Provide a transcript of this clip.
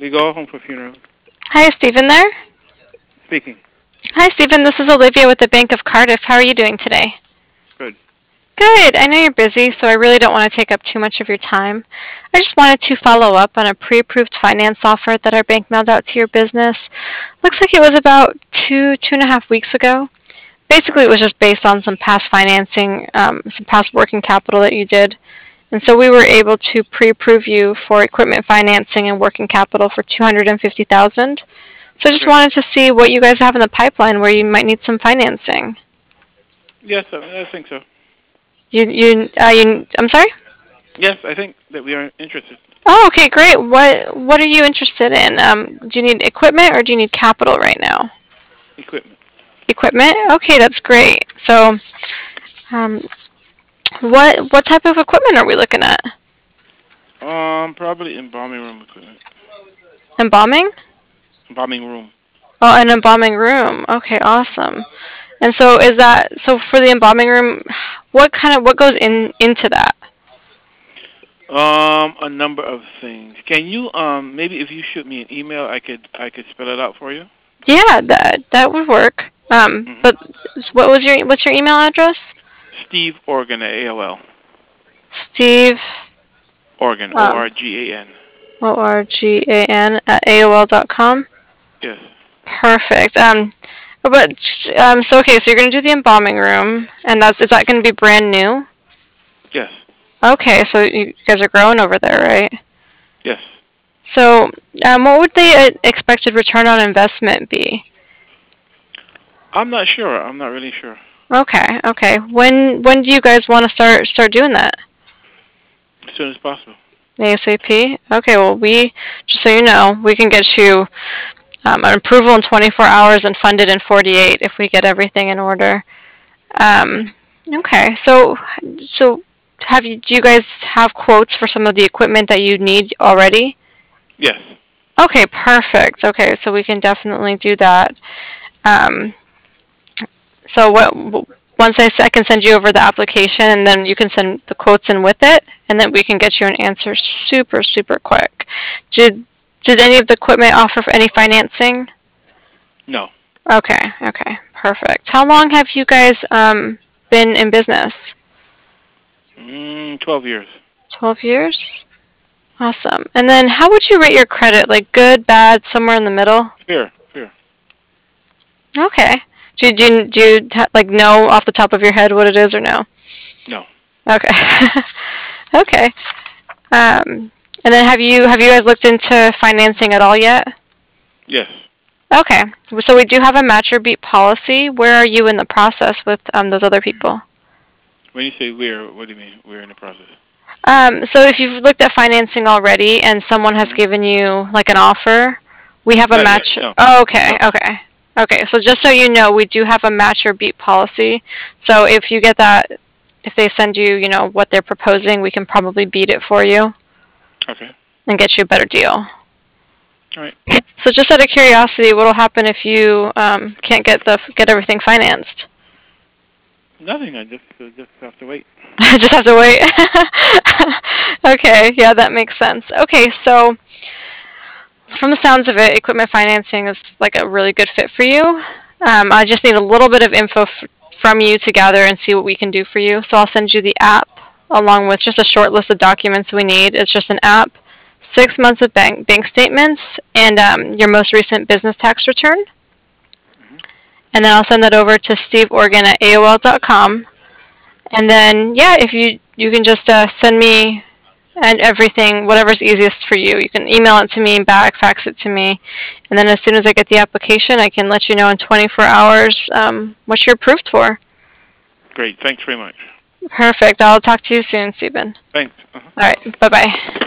We go home for funeral. Hi, Stephen there. Speaking. Hi, Stephen. This is Olivia with the Bank of Cardiff. How are you doing today? Good. Good. I know you're busy, so I really don't want to take up too much of your time. I just wanted to follow up on a pre-approved finance offer that our bank mailed out to your business. Looks like it was about 2.5 weeks ago. Basically, it was just based on some past financing, some past working capital that you did. And so we were able to pre-approve you for equipment financing and working capital for 250,000. So I just Okay. wanted to see what you guys have in the pipeline where you might need some financing. Yes, I think so. I'm sorry? Yes, I think that we are interested. Oh, okay, great. What are you interested in? Do you need equipment or do you need capital right now? Equipment. Equipment? Okay, that's great. So, um, what type of equipment are we looking at? Probably embalming room equipment. Embalming? Embalming room. Oh, an embalming room. Okay, awesome. And so is that so for the embalming room? What goes into that? A number of things. Can you maybe if you shoot me an email, I could spell it out for you. Yeah, that would work. Mm-hmm. But what's your email address? Steve Organ at AOL. Steve Organ. um, ORGAN. ORGAN at AOL.com. Yes. Perfect. So okay, so you're gonna do the embalming room, and is that gonna be brand new? Yes. Okay, so you guys are growing over there, right? Yes. So, what would the expected return on investment be? I'm not sure. I'm not really sure. Okay, okay. When do you guys want to start doing that? As soon as possible. ASAP? Okay, well, just so you know, we can get you an approval in 24 hours and funded in 48 if we get everything in order. Okay. Um, okay, so do you guys have quotes for some of the equipment that you need already? Yes. Okay, perfect. Okay, so we can definitely do that. Um, so I can send you over the application, and then you can send the quotes in with it, and then we can get you an answer super, super quick. Did did any of the equipment offer any financing? No. Okay, okay, perfect. How long have you guys been in business? 12 years. 12 years? Awesome. And then how would you rate your credit? Like good, bad, somewhere in the middle? Fair. Fair. Okay. Do you like know off the top of your head what it is or no? No. Okay. Okay. And then have you guys looked into financing at all yet? Yes. Okay. So we do have a match or beat policy. Where are you in the process with those other people? When you say we're, what do you mean? We're in the process. So if you've looked at financing already and someone has Hmm. given you like an offer, we have a Not yet. match. No. Oh, okay, No. okay. Okay, so just so you know, we do have a match or beat policy. So if you get that, if they send you, what they're proposing, we can probably beat it for you Okay. and get you a better deal. All right. So just out of curiosity, what'll happen if you can't get everything financed? Nothing. I just have to wait. I just have to wait. Okay, yeah, that makes sense. Okay, so from the sounds of it, equipment financing is like a really good fit for you. I just need a little bit of info from you to gather and see what we can do for you. So I'll send you the app along with just a short list of documents we need. It's just an app, 6 months of bank statements, and your most recent business tax return. Hmm. And then I'll send that over to steveorgan at AOL.com. And then, yeah, if you can just send me and everything, whatever's easiest for you. You can email it to me back, fax it to me, and then as soon as I get the application, I can let you know in 24 hours what you're approved for. Great. Thanks very much. Perfect. I'll talk to you soon, Stephen. Thanks. All right. Bye bye.